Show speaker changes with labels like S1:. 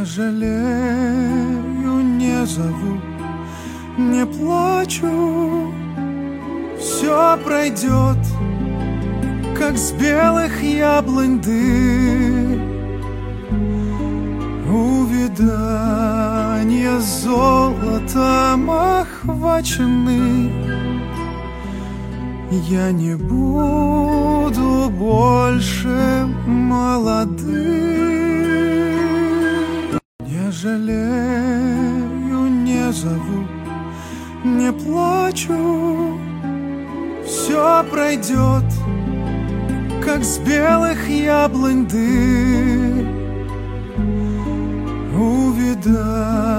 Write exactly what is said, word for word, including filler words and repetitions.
S1: Не жалею, не зову, не плачу. Все пройдет, как с белых яблонь дым. Увядания золотом охвачены. Я не буду больше молодым. Не жалею, не зову, не плачу. Все пройдет, как с белых яблонь дым. Увидать